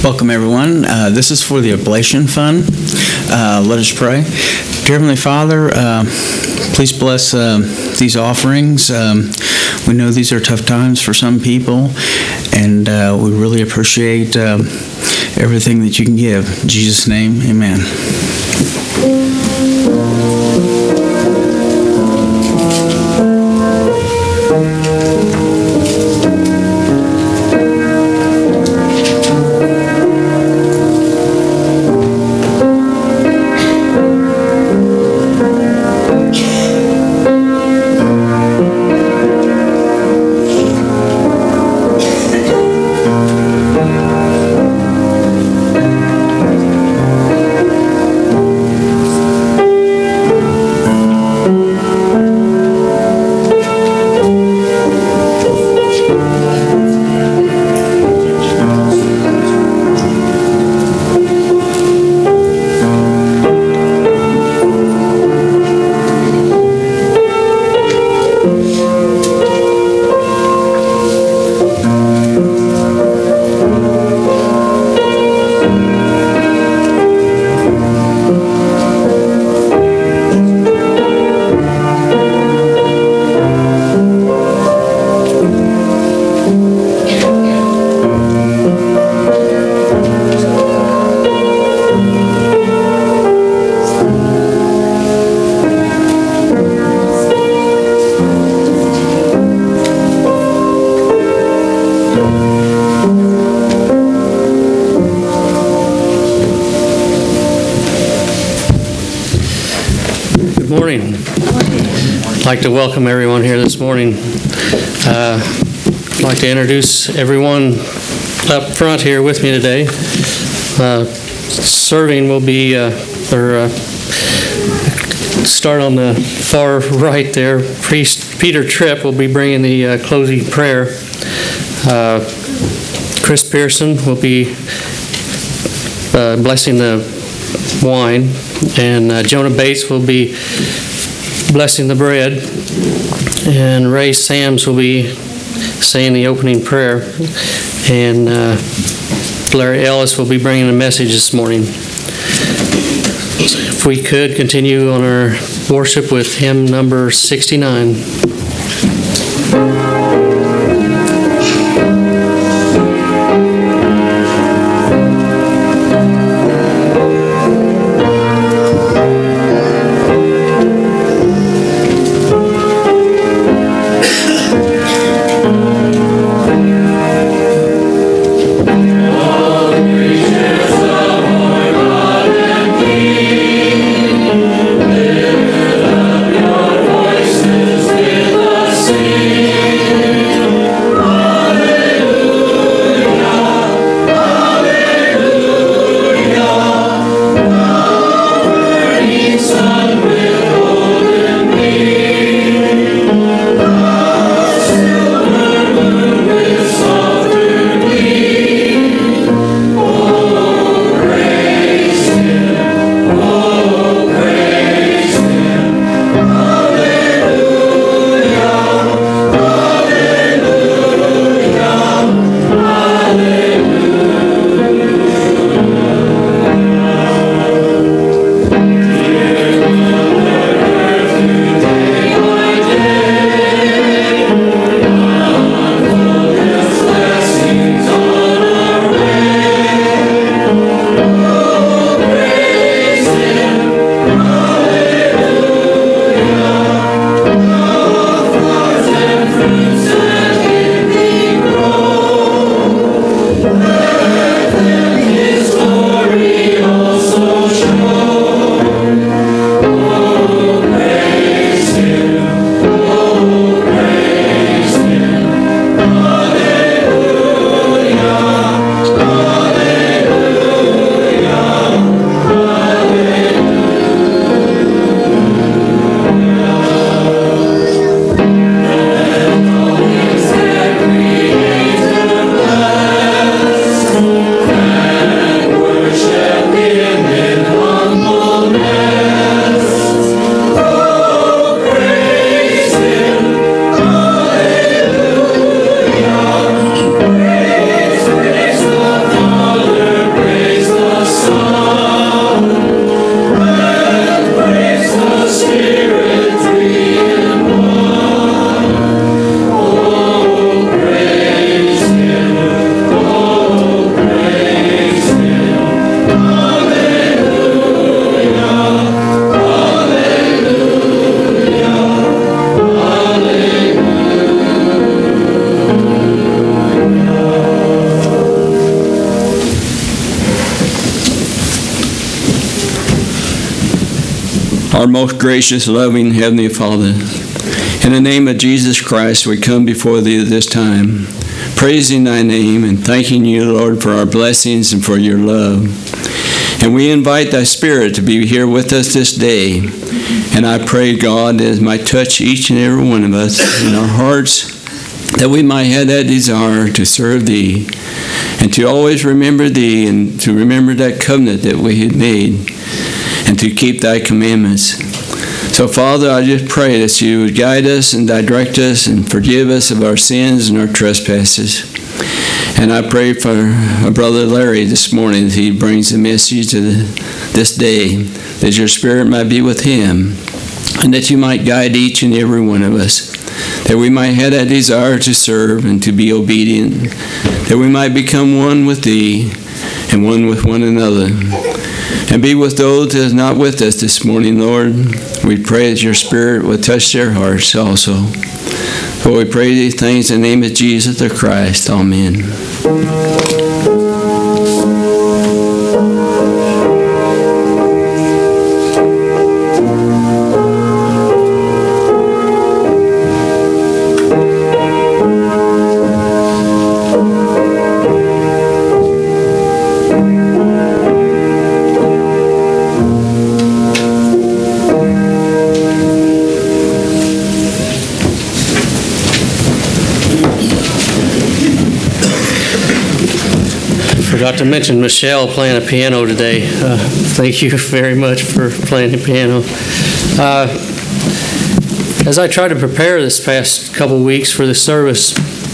Welcome, everyone. This is for the Oblation Fund. Let us pray. Dear Heavenly Father, please bless these offerings. We know these are tough times for some people, and we really appreciate everything that you can give. In Jesus' name, amen. I'd like to welcome everyone here this morning. I'd like to introduce everyone up front here with me today. Serving will be, start on the far right there. Priest Peter Tripp will be bringing the closing prayer. Chris Pearson will be blessing the wine, and Jonah Bates will be blessing the bread, and Ray Sams will be saying the opening prayer, and Larry Ellis will be bringing a message this morning. If we could continue on our worship with hymn number 69. With Our most gracious, loving Heavenly Father, in the name of Jesus Christ, we come before Thee this time, praising Thy name and thanking You, Lord, for our blessings and for Your love. And we invite Thy Spirit to be here with us this day. And I pray, God, that it might touch each and every one of us in our hearts, that we might have that desire to serve Thee and to always remember Thee and to remember that covenant that we had made and to keep Thy commandments. So, Father, I just pray that You would guide us and direct us and forgive us of our sins and our trespasses. And I pray for our brother Larry this morning as he brings the message to this day, that Your Spirit might be with him and that You might guide each and every one of us, that we might have that desire to serve and to be obedient, that we might become one with Thee and one with one another, and be with those that are not with us this morning, Lord. We pray that Your Spirit will touch their hearts also. For we pray these things in the name of Jesus the Christ. Amen. Forgot to mention Michelle playing a piano today. Thank you very much for playing the piano. As I tried to prepare this past couple weeks for the service,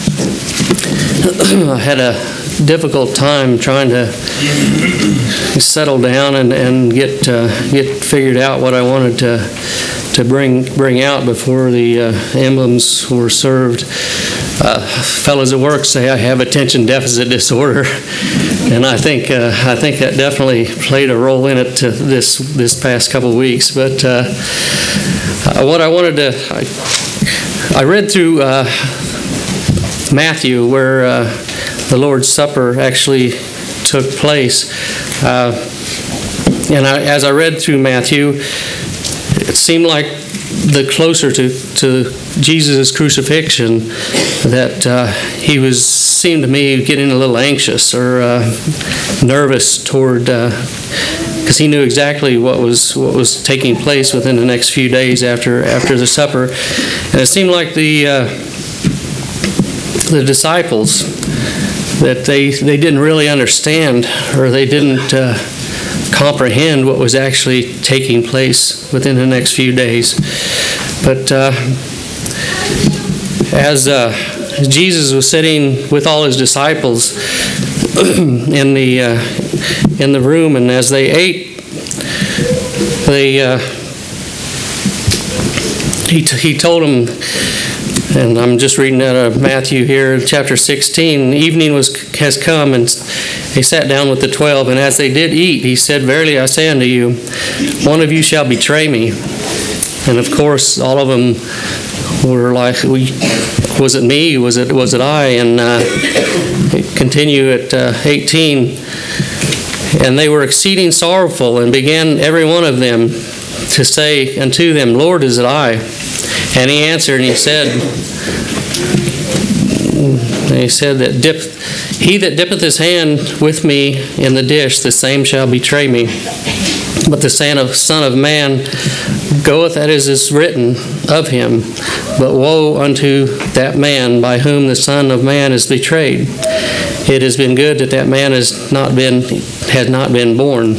I had a difficult time trying to settle down and get figured out what I wanted to bring out before the emblems were served. Fellows at work say I have attention deficit disorder, and I think that definitely played a role in it this past couple of weeks. But what I wanted to, I read through Matthew where the Lord's Supper actually took place, and as I read through Matthew, it seemed like the closer to Jesus' crucifixion that he seemed to me getting a little anxious or nervous toward, because he knew exactly what was taking place within the next few days after the supper, and it seemed like the disciples, that they didn't really understand, or they didn't comprehend what was actually taking place within the next few days. But as Jesus was sitting with all His disciples in the room, and as they ate, he told them, and I'm just reading out of Matthew here, chapter 16. Evening has come, and they sat down with the 12, and as they did eat, He said, "Verily I say unto you, one of you shall betray me." And of course, all of them were like, "Was it me? Was it I?" And continue at 18. And they were exceeding sorrowful, and began every one of them to say unto them, "Lord, is it I?" And He answered, and He said that he that dippeth his hand with me in the dish, the same shall betray me. But the Son of Man goeth as is written of him. But woe unto that man by whom the Son of Man is betrayed. It has been good that man had not been born.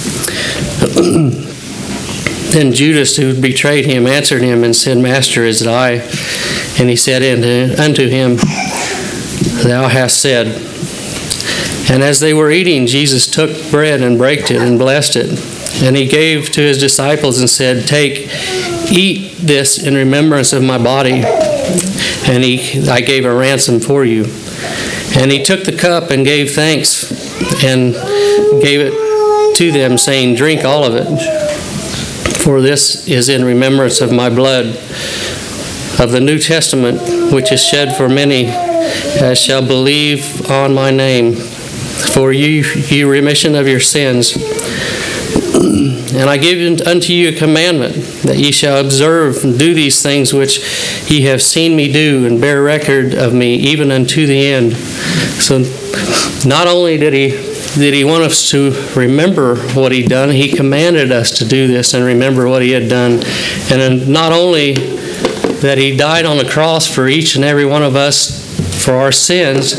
Then Judas, who betrayed Him, answered Him and said, "Master, is it I?" And He said unto him, "Thou hast said." And as they were eating, Jesus took bread and brake it and blessed it. And He gave to His disciples and said, "Take, eat this in remembrance of my body." And I gave a ransom for you. And He took the cup and gave thanks and gave it to them, saying, "Drink all of it. For this is in remembrance of my blood of the New Testament, which is shed for many, as shall believe on my name, for ye remission of your sins. And I give unto you a commandment, that ye shall observe and do these things which ye have seen me do, and bear record of me, even unto the end. So not only did he want us to remember what he'd done, he commanded us to do this and remember what he had done. And then not only that he died on the cross for each and every one of us for our sins,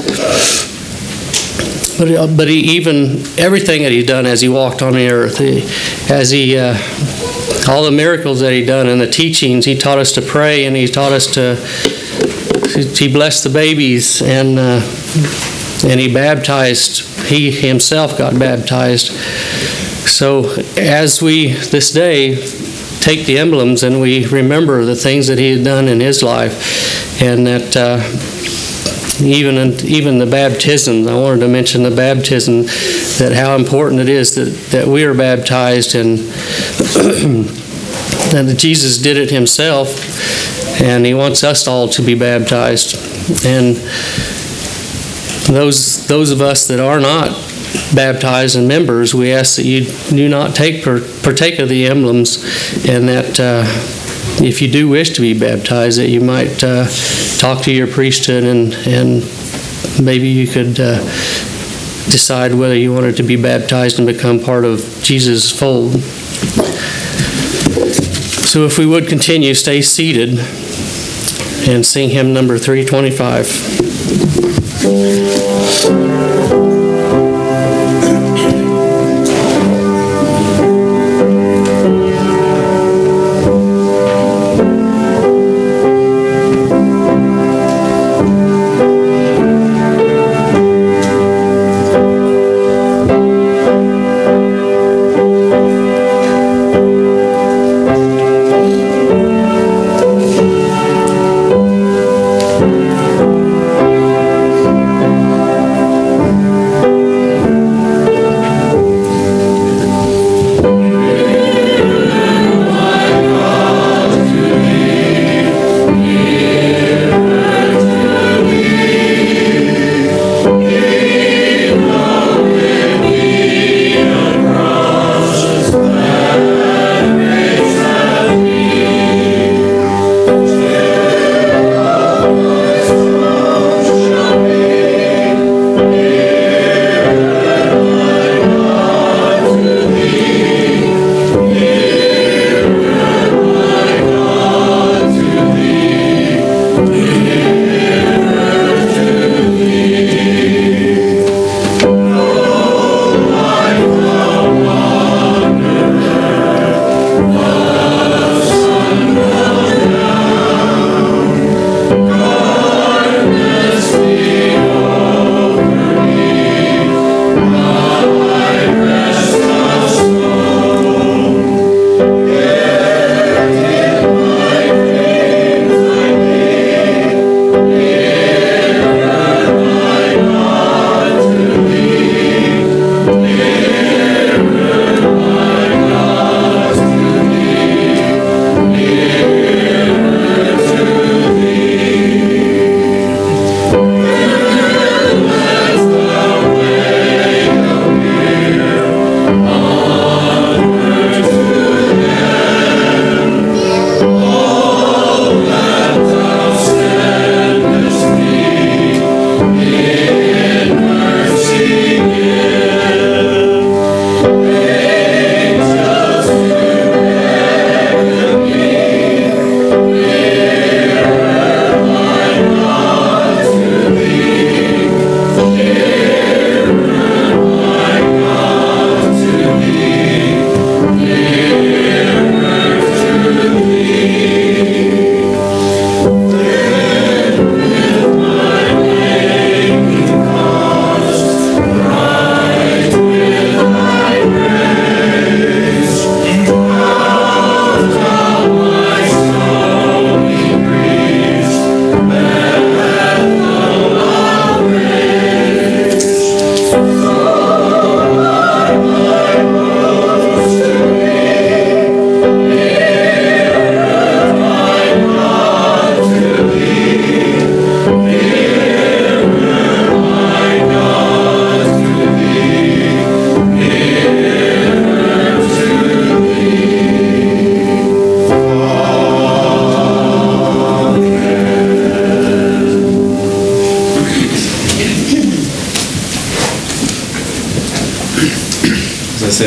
but he even everything that he done as he walked on the earth, all the miracles that he done and the teachings, he taught us to pray, and he taught us he blessed the babies, and he baptized. He himself got baptized. So as we this day take the emblems and we remember the things that he had done in his life, and that even the baptism, I wanted to mention the baptism, that how important it is that we are baptized, and that Jesus did it himself, and he wants us all to be baptized. And those of us that are not baptized and members, we ask that you do not partake of the emblems, and that if you do wish to be baptized, that you might talk to your priesthood, and maybe you could decide whether you wanted to be baptized and become part of Jesus' fold. So if we would continue, stay seated, and sing hymn number 325. As I say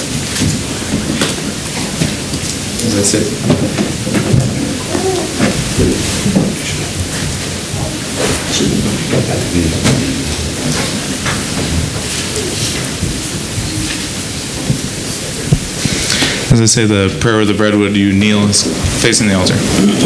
the prayer of the bread, would you kneel facing the altar?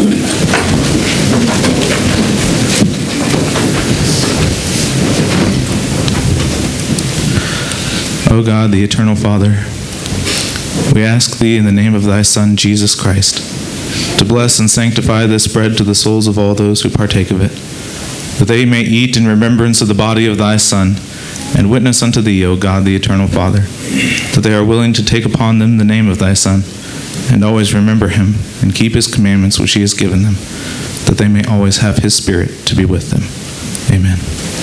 O God, the eternal Father, we ask Thee in the name of Thy Son, Jesus Christ, to bless and sanctify this bread to the souls of all those who partake of it, that they may eat in remembrance of the body of Thy Son, and witness unto Thee, O God, the eternal Father, that they are willing to take upon them the name of Thy Son, and always remember Him, and keep His commandments which He has given them, that they may always have His Spirit to be with them. Amen.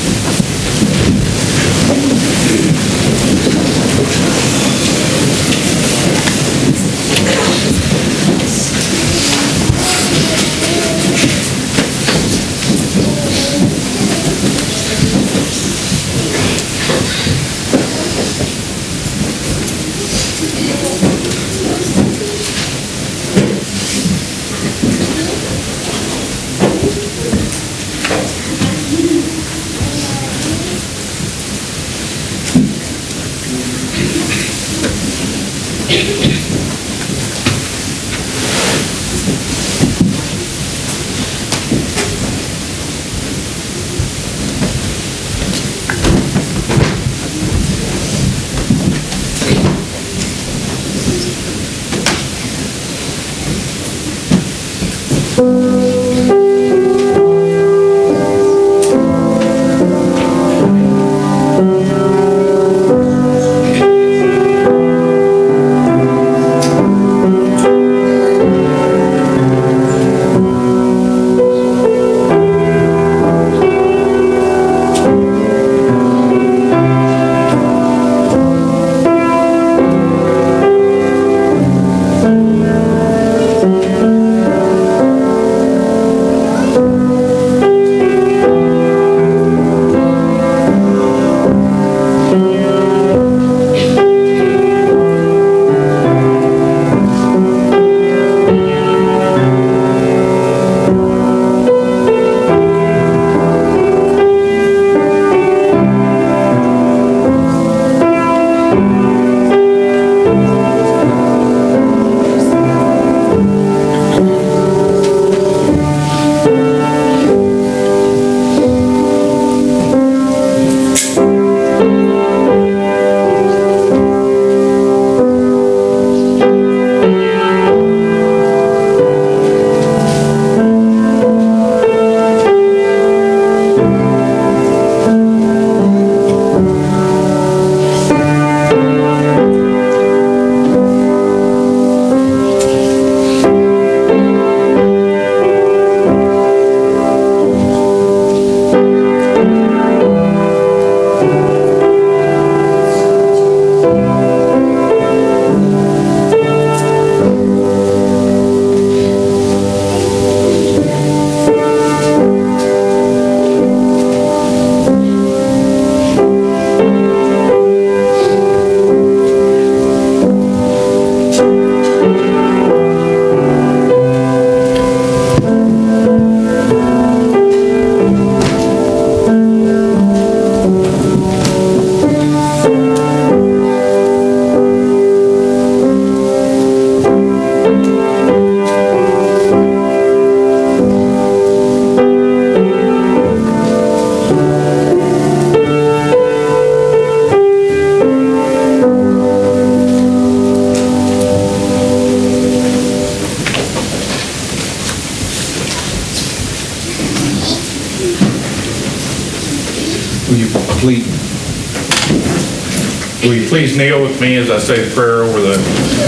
Will you please kneel with me as I say the prayer over the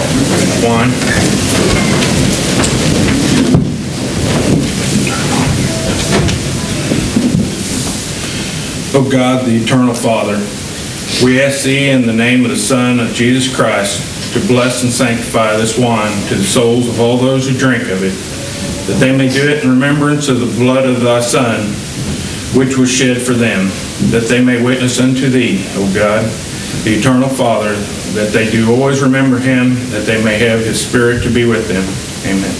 wine? O God, the eternal Father, we ask Thee in the name of the Son of Jesus Christ to bless and sanctify this wine to the souls of all those who drink of it, that they may do it in remembrance of the blood of Thy Son, which was shed for them, that they may witness unto Thee, O God, the eternal Father, that they do always remember him, that they may have his spirit to be with them. Amen.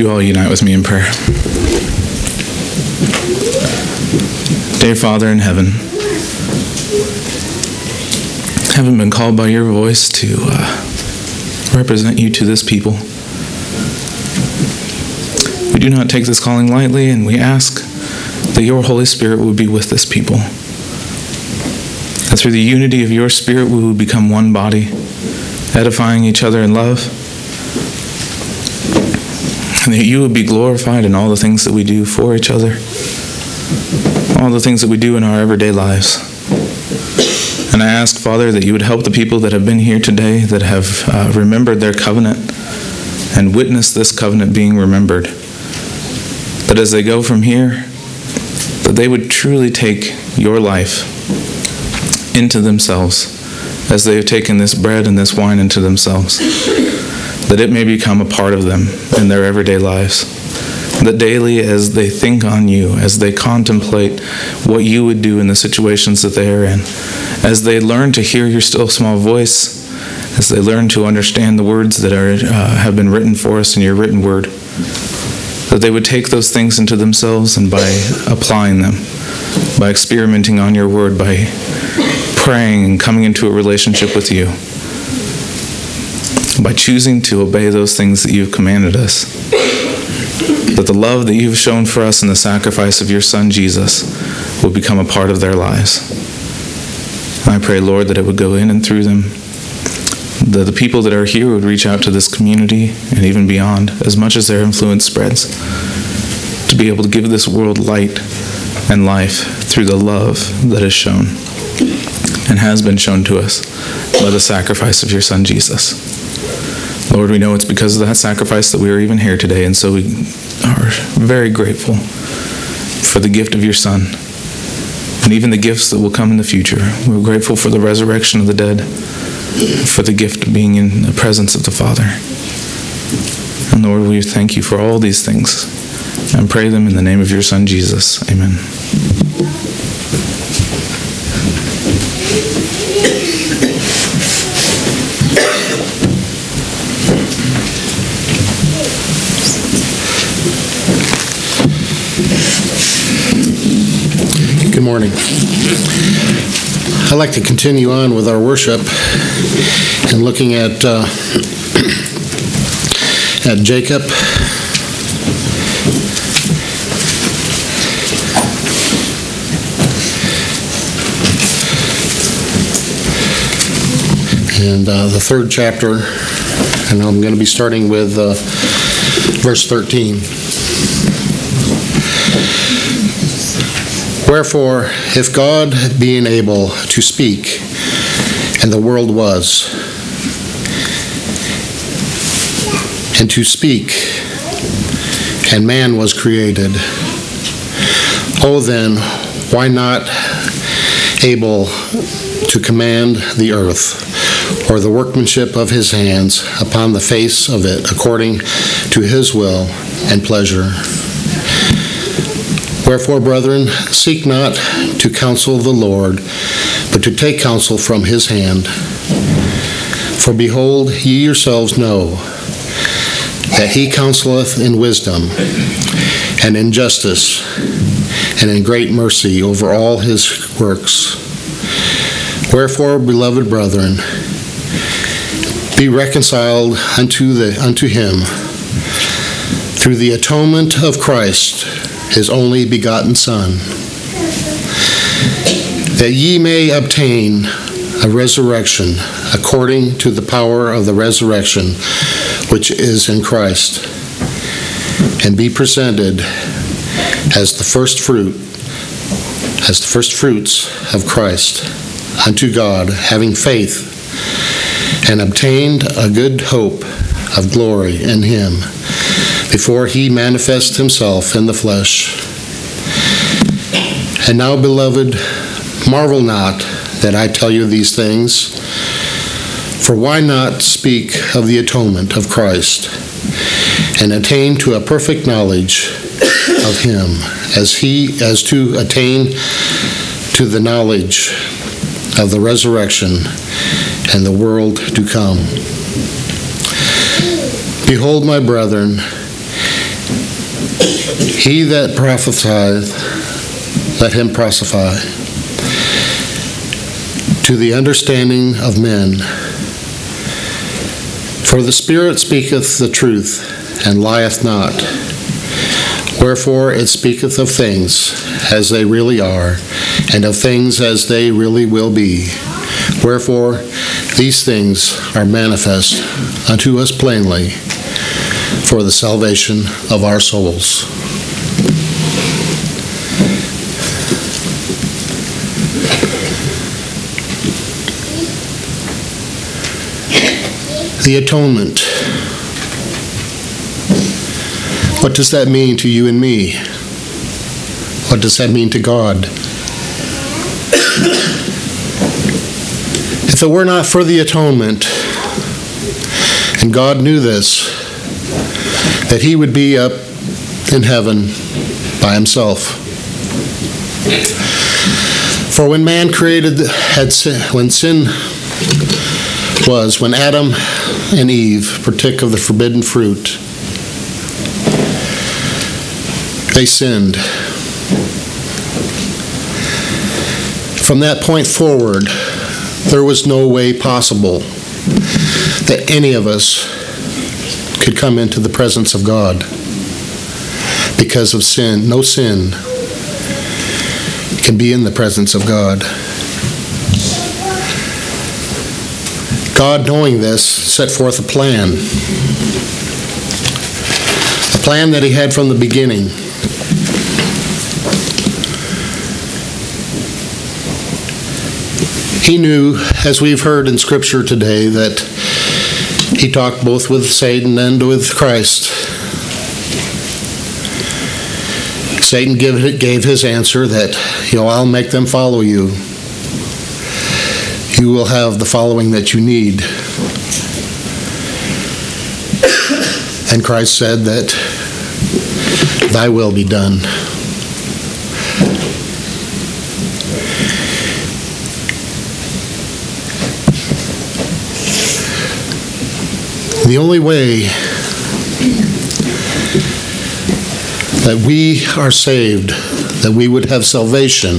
you all unite with me in prayer? Dear Father in heaven, having been called by your voice to represent you to this people, we do not take this calling lightly, and we ask that your Holy Spirit would be with this people. That through the unity of your Spirit we would become one body, edifying each other in love, and that you would be glorified in all the things that we do for each other, all the things that we do in our everyday lives. And I ask, Father, that you would help the people that have been here today, that have remembered their covenant and witnessed this covenant being remembered, that as they go from here, that they would truly take your life into themselves as they have taken this bread and this wine into themselves, that it may become a part of them in their everyday lives. That daily, as they think on you, as they contemplate what you would do in the situations that they are in, as they learn to hear your still small voice, as they learn to understand the words that have been written for us in your written word, that they would take those things into themselves, and by applying them, by experimenting on your word, by praying and coming into a relationship with you, by choosing to obey those things that you've commanded us, that the love that you've shown for us in the sacrifice of your Son, Jesus, will become a part of their lives. I pray, Lord, that it would go in and through them, that the people that are here would reach out to this community and even beyond, as much as their influence spreads, to be able to give this world light and life through the love that is shown and has been shown to us by the sacrifice of your Son, Jesus. Lord, we know it's because of that sacrifice that we are even here today, and so we are very grateful for the gift of your Son and even the gifts that will come in the future. We're grateful for the resurrection of the dead, for the gift of being in the presence of the Father. And Lord, we thank you for all these things and pray them in the name of your Son, Jesus. Amen. Good morning. I'd like to continue on with our worship and looking at Jacob. And the third chapter, and I'm going to be starting with verse 13. Wherefore, if God, being able to speak, and the world was, and to speak, and man was created, oh then, why not able to command the earth, or the workmanship of his hands upon the face of it, according to his will and pleasure? Wherefore, brethren, seek not to counsel the Lord, but to take counsel from his hand. For behold, ye yourselves know that he counseleth in wisdom, and in justice, and in great mercy over all his works. Wherefore, beloved brethren, be reconciled unto him through the atonement of Christ, his only begotten Son, that ye may obtain a resurrection according to the power of the resurrection which is in Christ, and be presented as the first fruits of Christ unto God, having faith, and obtained a good hope of glory in him, before he manifest himself in the flesh. And now, beloved, marvel not that I tell you these things, for why not speak of the atonement of Christ, and attain to a perfect knowledge of him, as to attain to the knowledge of the resurrection and the world to come. Behold, my brethren, He that prophesieth, let him prophesy to the understanding of men. For the Spirit speaketh the truth, and lieth not. Wherefore it speaketh of things as they really are, and of things as they really will be. Wherefore these things are manifest unto us plainly for the salvation of our souls. The atonement. What does that mean to you and me? What does that mean to God? If it were not for the atonement, and God knew this, that he would be up in heaven by himself. For when man when Adam and Eve partook of the forbidden fruit, they sinned. From that point forward, there was no way possible that any of us could come into the presence of God because of sin. No sin can be in the presence of God. God, knowing this, set forth a plan that he had from the beginning. He knew, as we've heard in Scripture today, that he talked both with Satan and with Christ. Satan gave his answer that, I'll make them follow you. You will have the following that you need. And Christ said that, thy will be done. The only way that we are saved, that we would have salvation,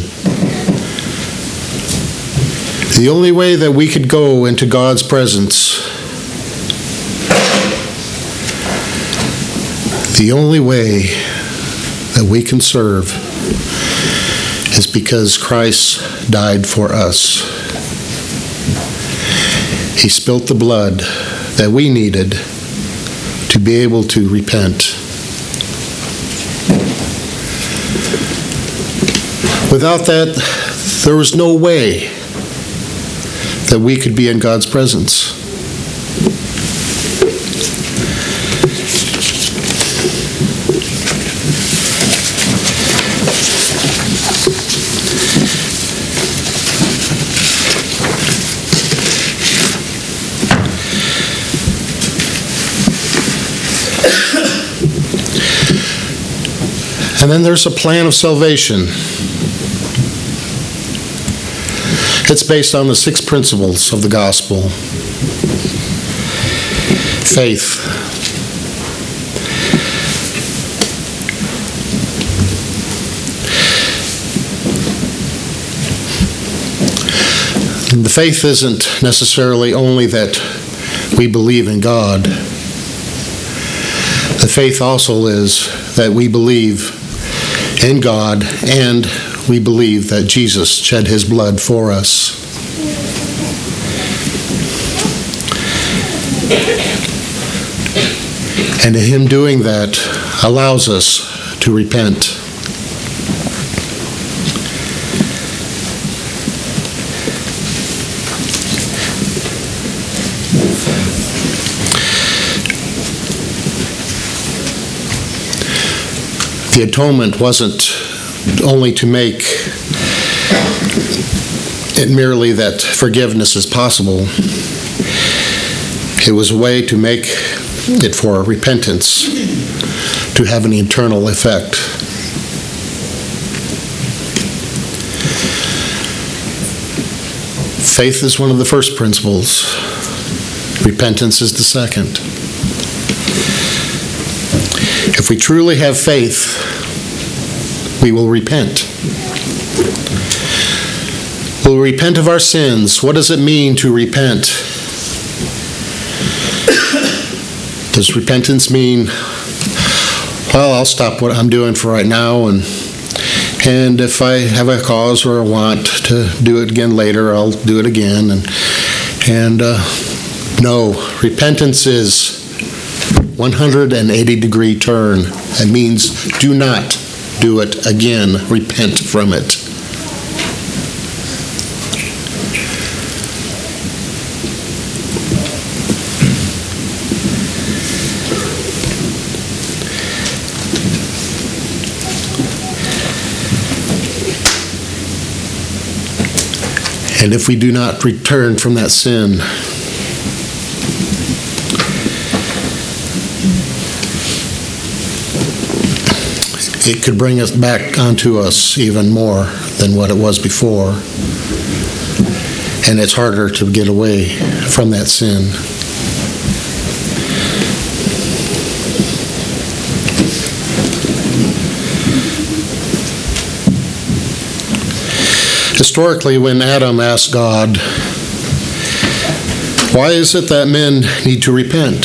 the only way that we could go into God's presence, the only way that we can serve is because Christ died for us. He spilt the blood that we needed to be able to repent. Without that, there was no way that we could be in God's presence. And then there's a plan of salvation. It's based on the 6 principles of the gospel. Faith. And the faith isn't necessarily only that we believe in God. The faith also is that we believe in God, and we believe that Jesus shed his blood for us. And him doing that allows us to repent. The atonement wasn't only to make it merely that forgiveness is possible. It was a way to make it for repentance, to have an eternal effect. Faith is one of the first principles. Repentance is the second. If we truly have faith, we will repent. We'll repent of our sins. What does it mean to repent? Does repentance mean, well, I'll stop what I'm doing for right now, and if I have a cause or a want to do it again later, I'll do it again. No, repentance is 180-degree turn. That means do not do it again. Repent from it. And if we do not return from that sin, it could bring us back onto us even more than what it was before. And it's harder to get away from that sin. Historically, when Adam asked God, why is it that men need to repent?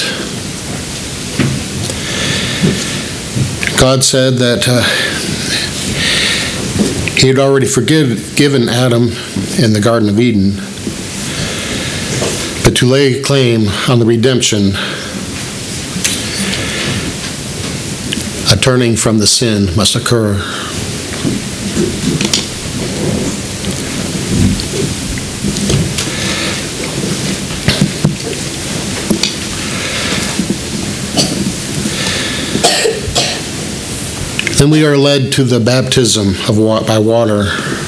God said that he had already forgiven Adam in the Garden of Eden, but to lay claim on the redemption, a turning from the sin must occur. Then we are led to the baptism by water.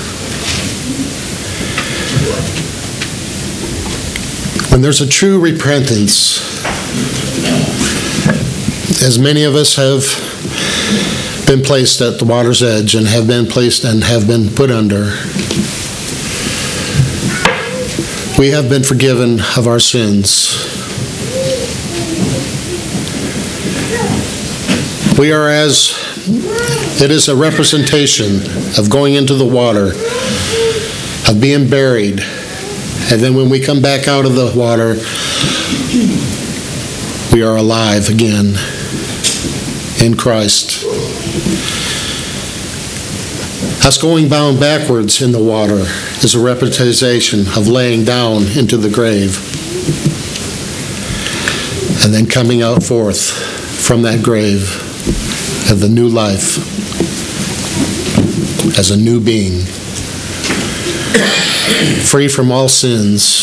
When there's a true repentance, as many of us have been placed at the water's edge and have been placed and have been put under, we have been forgiven of our sins. We are it is a representation of going into the water, of being buried, and then when we come back out of the water, we are alive again in Christ. Us going bound backwards in the water is a representation of laying down into the grave and then coming out forth from that grave of the new life as a new being, free from all sins.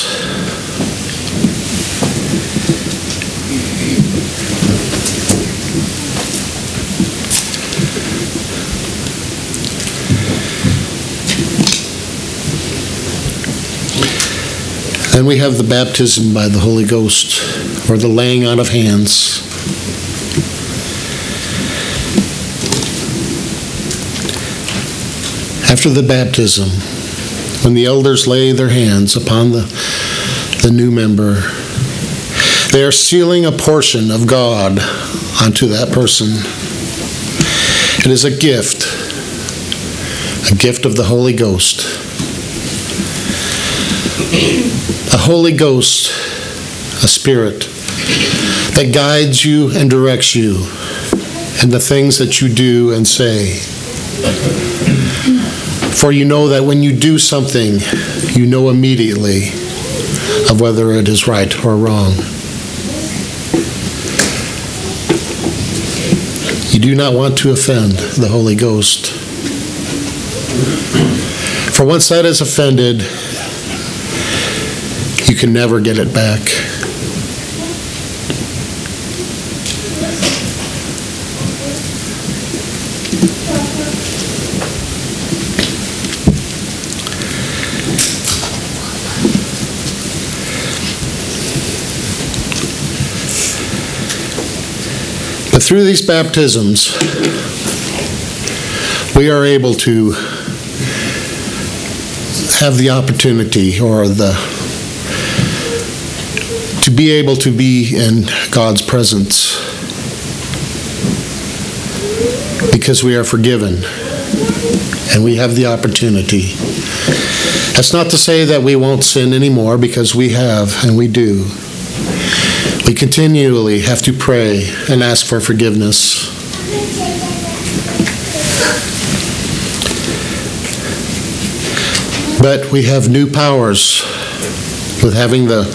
Then we have the baptism by the Holy Ghost, or the laying on of hands. After the baptism, when the elders lay their hands upon the new member, they are sealing a portion of God onto that person. It is a gift of the Holy Ghost. A Holy Ghost, a Spirit that guides you and directs you in the things that you do and say. For you know that when you do something, you know immediately of whether it is right or wrong. You do not want to offend the Holy Ghost. For once that is offended, you can never get it back. But through these baptisms, we are able to have the opportunity to be able to be in God's presence. because we are forgiven and we have the opportunity. That's not to say that we won't sin anymore, because we have and we do. We continually have to pray and ask for forgiveness. But we have new powers with having the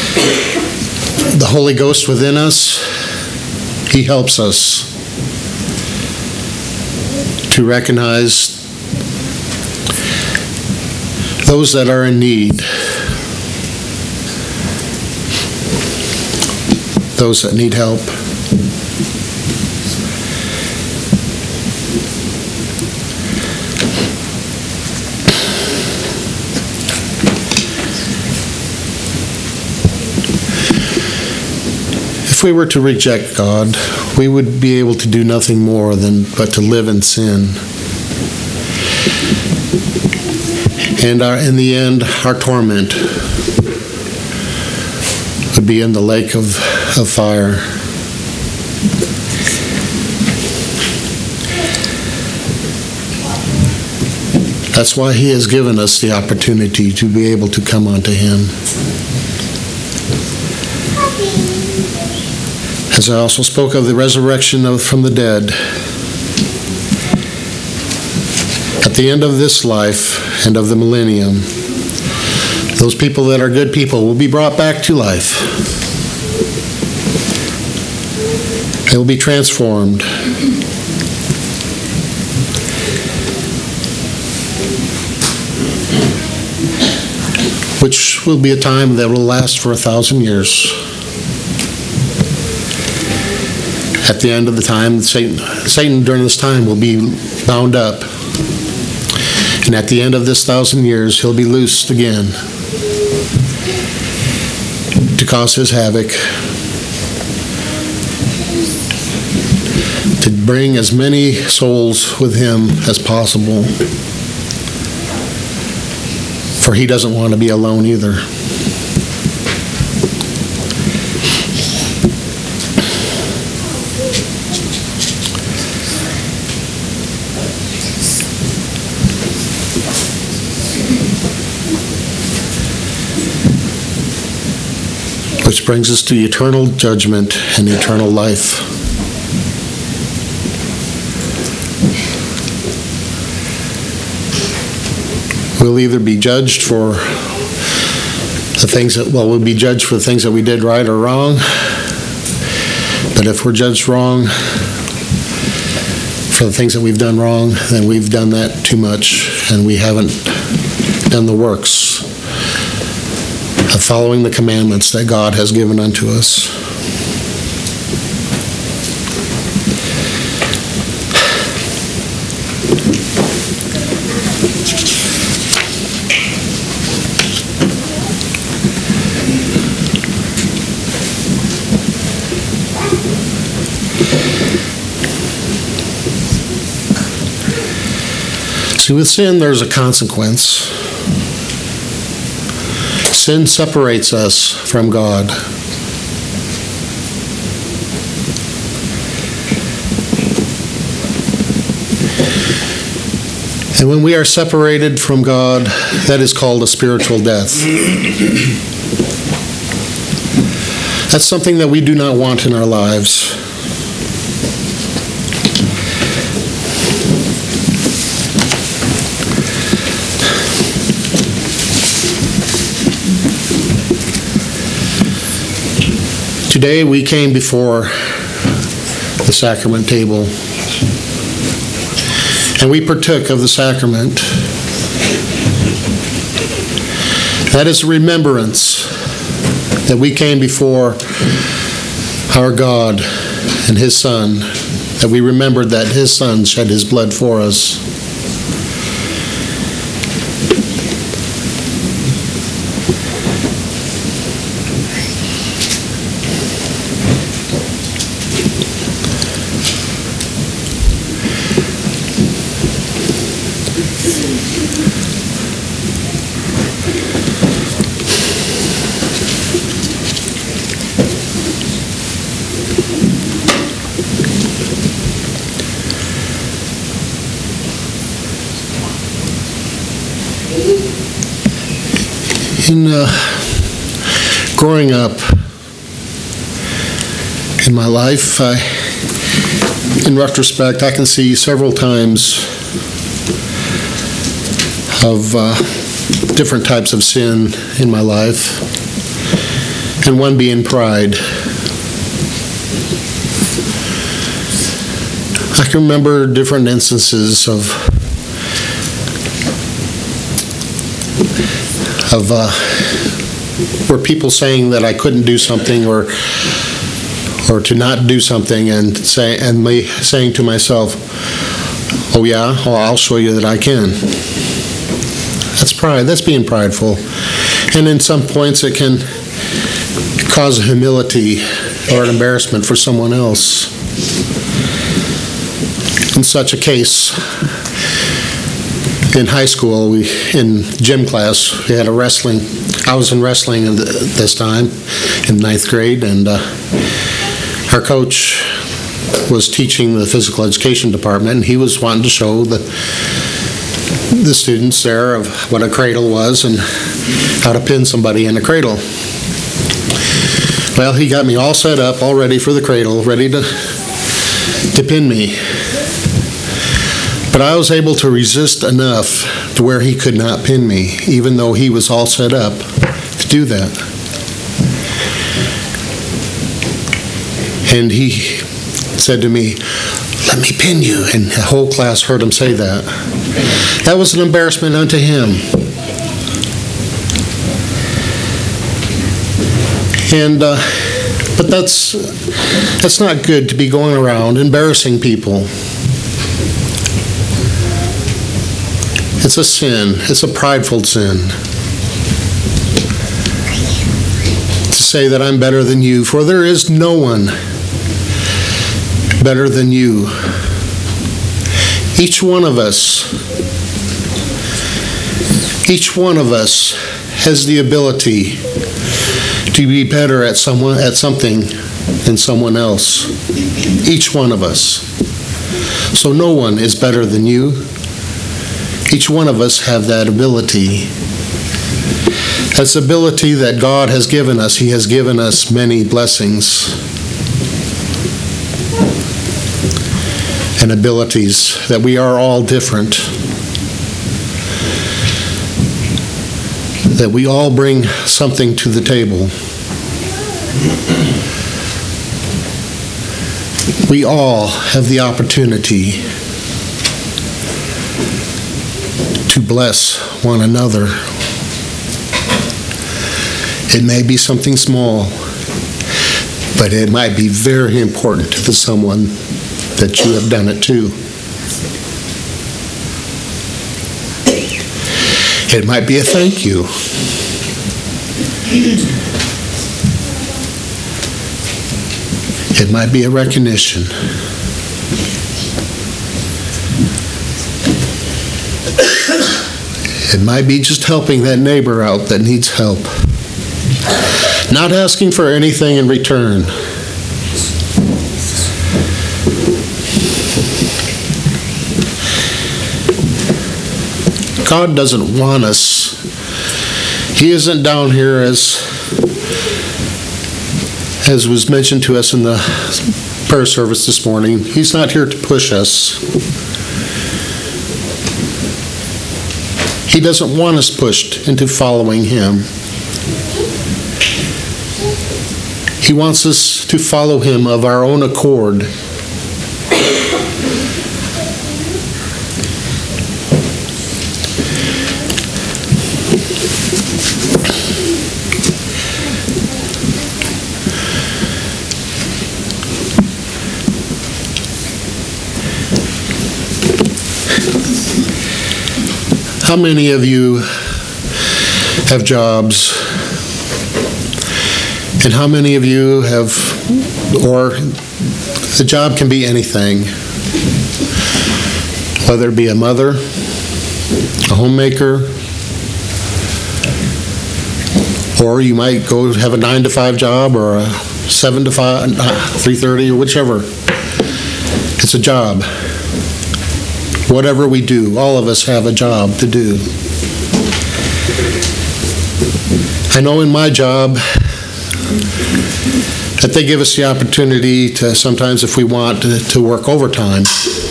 Holy Ghost within us. He helps us to recognize those that are in need, those that need help. If we were to reject God, we would be able to do nothing more but to live in sin. And in the end, our torment would be in the lake of fire. That's why He has given us the opportunity to be able to come unto Him. As I also spoke of the resurrection from the dead, at the end of this life and of the millennium, those people that are good people will be brought back to life. They will be transformed. Which will be a time that will last for 1,000 years. At the end of the time, Satan during this time will be bound up. And at the end of this 1,000 years, he'll be loosed again to cause his havoc, to bring as many souls with him as possible. For he doesn't want to be alone either. Which brings us to eternal judgment and eternal life. We'll either be judged for the things we'll be judged for the things that we did right or wrong. But if we're judged wrong for the things that we've done wrong, then we've done that too much, and we haven't done the works of following the commandments that God has given unto us. See, with sin, there's a consequence. Sin separates us from God. And when we are separated from God, that is called a spiritual death. That's something that we do not want in our lives. Today we came before the sacrament table, and we partook of the sacrament. That is a remembrance that we came before our God and His Son, that we remembered that His Son shed His blood for us. In growing up in my life, in retrospect, I can see several times of different types of sin in my life, and one being pride. I can remember different instances of where people saying that I couldn't do something or to not do something, and me saying to myself, "Oh yeah, well, I'll show you that I can." That's pride. That's being prideful. And in some points it can cause a humility or an embarrassment for someone else. In such a case, in high school, in gym class, we had a wrestling. I was in wrestling at this time, in 9th grade, and our coach was teaching the physical education department, and he was wanting to show the students there of what a cradle was and how to pin somebody in a cradle. Well, he got me all set up, all ready for the cradle, ready to pin me. But I was able to resist enough to where he could not pin me, even though he was all set up to do that. And he said to me, "Let me pin you." And the whole class heard him say that. That was an embarrassment unto him. And but that's not good to be going around embarrassing people. It's a sin. It's a prideful sin. To say that I'm better than you, for there is no one better than you. Each one of us has the ability to be better at something than someone else. Each one of us. So no one is better than you. Each one of us have that ability. That's the ability that God has given us. He has given us many blessings and abilities, that we are all different, that we all bring something to the table. We all have the opportunity to bless one another. It may be something small, but it might be very important to someone that you have done it to. It might be a thank you. It might be a recognition. It might be just helping that neighbor out that needs help. Not asking for anything in return. God doesn't want us. He isn't down here as was mentioned to us in the prayer service this morning. He's not here to push us. He doesn't want us pushed into following Him. He wants us to follow Him of our own accord. How many of you have jobs? And how many of you have, or the job can be anything, whether it be a mother, a homemaker, or you might go have a 9-to-5 job or a 7-to-5, 3:30, or whichever. It's a job. Whatever we do, all of us have a job to do. I know in my job that they give us the opportunity to sometimes, if we want, to work overtime.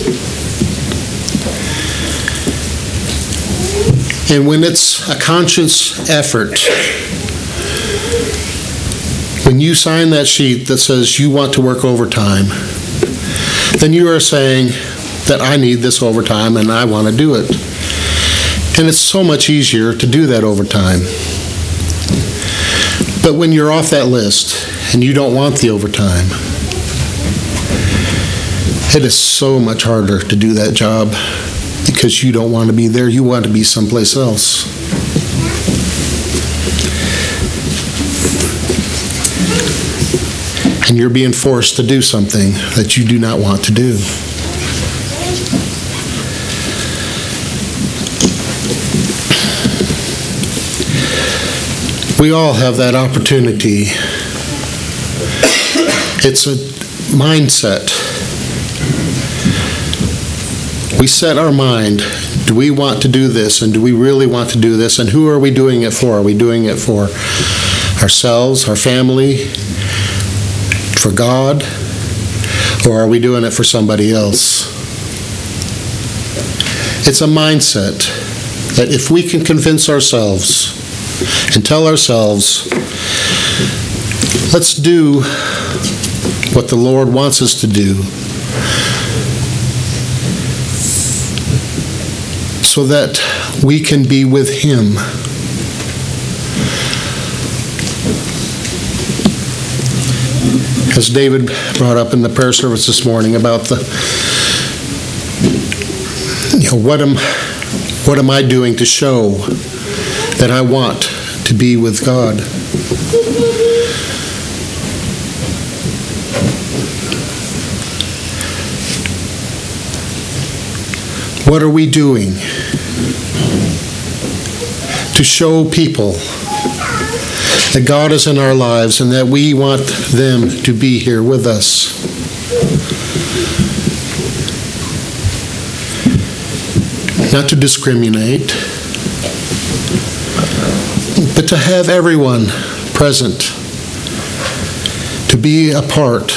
And when it's a conscious effort, when you sign that sheet that says you want to work overtime, then you are saying that I need this overtime and I want to do it. And it's so much easier to do that overtime. But when you're off that list and you don't want the overtime, it is so much harder to do that job because you don't want to be there. You want to be someplace else. And you're being forced to do something that you do not want to do. We all have that opportunity. It's a mindset. We set our mind, do we want to do this, and do we really want to do this, and who are we doing it for? Are we doing it for ourselves, our family, for God, or are we doing it for somebody else? It's a mindset that if we can convince ourselves and tell ourselves, let's do what the Lord wants us to do, so that we can be with Him. As David brought up in the prayer service this morning about what am I doing to show that I want to be with God? What are we doing to show people that God is in our lives and that we want them to be here with us? Not to discriminate, but to have everyone present, to be a part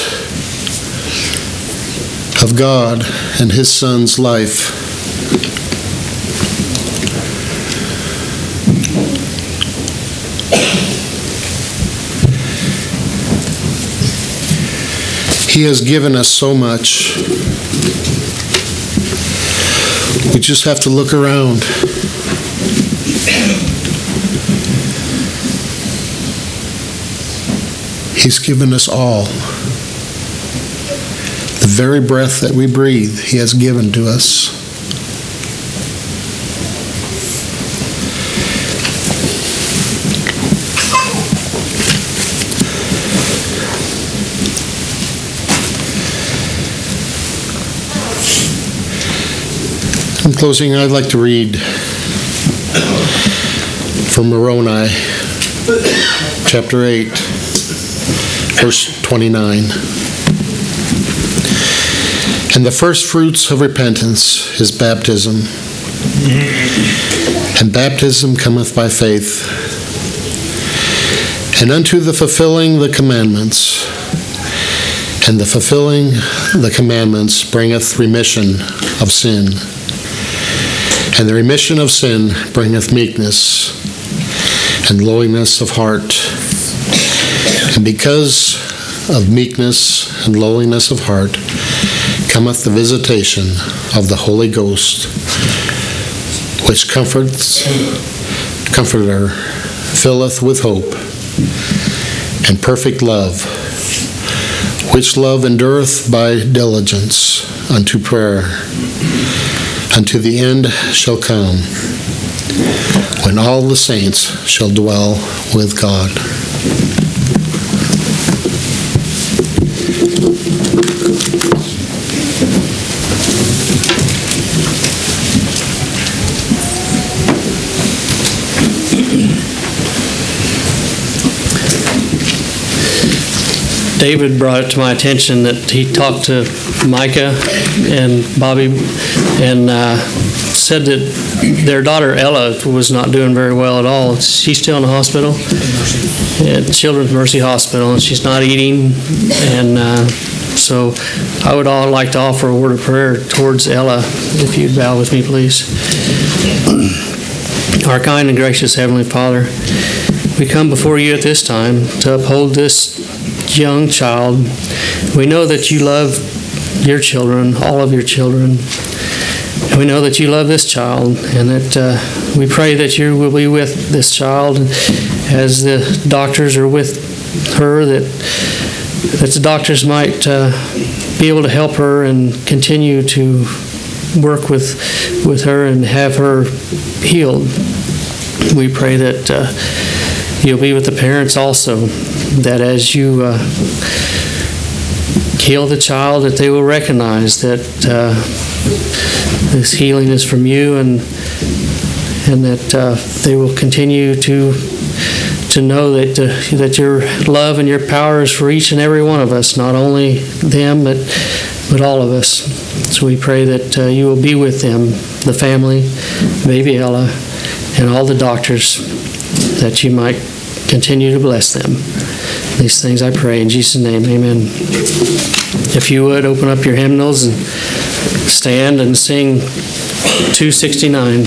of God and His Son's life. He has given us so much. We just have to look around. He's given us all. The very breath that we breathe, He has given to us. In closing, I'd like to read from Moroni, chapter 8, verse 29. And the first fruits of repentance is baptism. And baptism cometh by faith. And unto the fulfilling the commandments. And the fulfilling the commandments bringeth remission of sin. And the remission of sin bringeth meekness and lowliness of heart. And because of meekness and lowliness of heart cometh the visitation of the Holy Ghost, which Comforter filleth with hope and perfect love, which love endureth by diligence unto prayer, unto the end shall come, when all the saints shall dwell with God. David brought it to my attention that he talked to Micah and Bobby and said that their daughter Ella was not doing very well at all. She's still in the hospital, at Children's Mercy Hospital, and she's not eating. And so I would all like to offer a word of prayer towards Ella, if you'd bow with me, please. Our kind and gracious Heavenly Father, we come before you at this time to uphold this young child. We know that you love your children, all of your children. And we know that you love this child, and that we pray that you will be with this child as the doctors are with her, that the doctors might be able to help her and continue to work with her and have her healed. We pray that you'll be with the parents also, that as you heal the child, that they will recognize that this healing is from you, and that they will continue to know that your love and your power is for each and every one of us, not only them, but all of us. So we pray that you will be with them, the family, baby Ella, and all the doctors, that you might continue to bless them. These things I pray in Jesus' name, amen. If you would, open up your hymnals and stand and sing 269.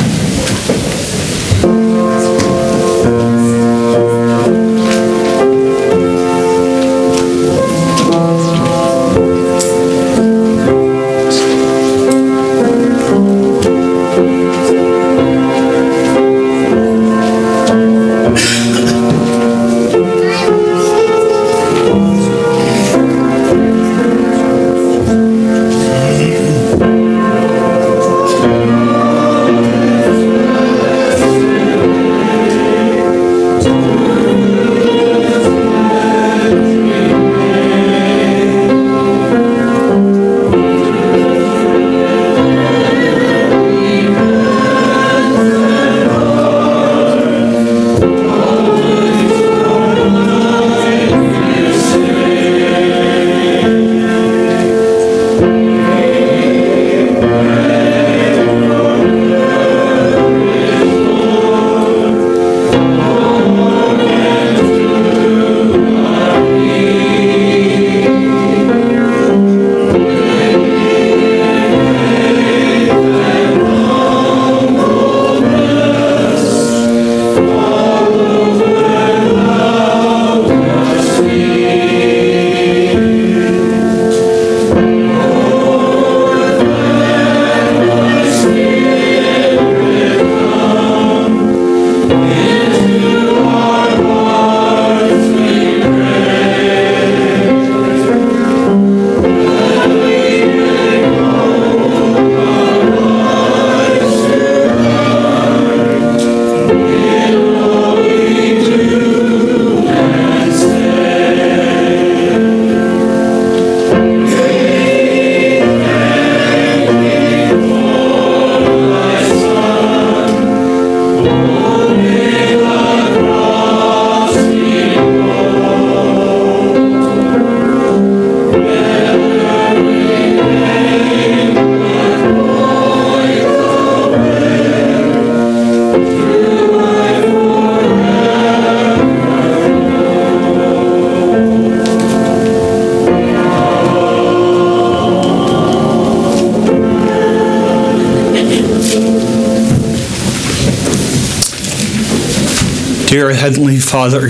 Dear Heavenly Father,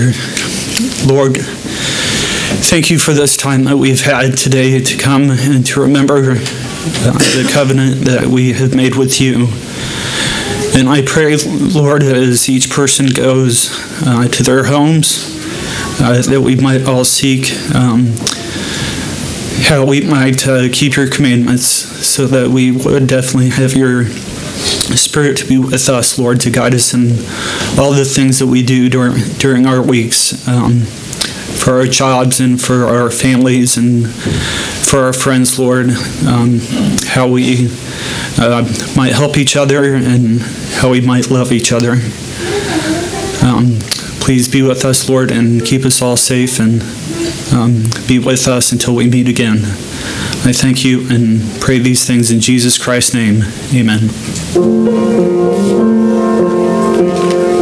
Lord, thank you for this time that we've had today to come and to remember the covenant that we have made with you. And I pray, Lord, as each person goes to their homes, that we might all seek how we might keep your commandments, so that we would definitely have your Spirit to be with us, Lord, to guide us in all the things that we do during our weeks, for our jobs and for our families and for our friends, Lord, how we might help each other and how we might love each other. Please be with us, Lord, and keep us all safe. And be with us until we meet again. I thank you and pray these things in Jesus Christ's name. Amen.